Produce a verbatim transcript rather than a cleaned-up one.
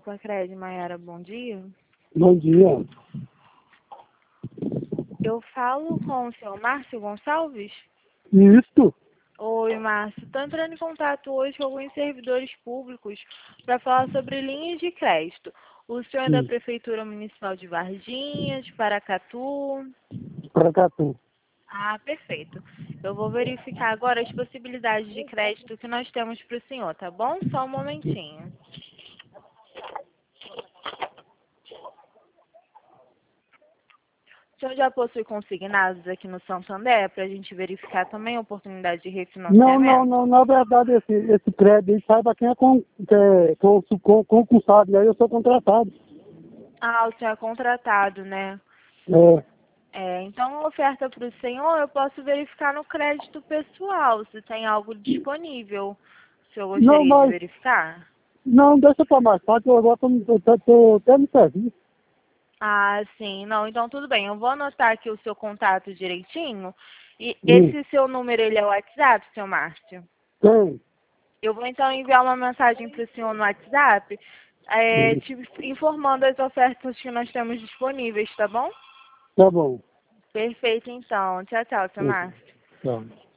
Opa, Cred, Maiara, bom dia. Bom dia. Eu falo com o senhor Márcio Gonçalves? Isso? Oi, Márcio. Estou entrando em contato hoje com alguns servidores públicos para falar sobre linhas de crédito. O senhor é da Sim. Prefeitura Municipal de Varginha, de Paracatu? Paracatu. Ah, perfeito. Eu vou verificar agora as possibilidades de crédito que nós temos para o senhor, tá bom? Só um momentinho. O senhor já possui consignados aqui no Santander para a gente verificar também a oportunidade de Não, não, refinanciamento? não. Na verdade, esse, esse crédito aí sai para quem é, con, que é con, con, concursado, né? Eu sou contratado. Ah, o senhor é contratado, né? É. É, então, a oferta para o senhor, eu posso verificar no crédito pessoal, se tem algo disponível. O senhor Não, gostaria de mas... verificar? Não, deixa para mais tarde, eu agora estou até no serviço. Ah, sim. Não, então tudo bem. Eu vou anotar aqui o seu contato direitinho. E Hum. esse seu número, ele é o WhatsApp, seu Márcio? Tem. Eu vou então enviar uma mensagem para o senhor no WhatsApp, é, Hum. te informando as ofertas que nós temos disponíveis, tá bom? Tá bom. Perfeito, então. Tchau, tchau, seu Hum. Márcio. Tá.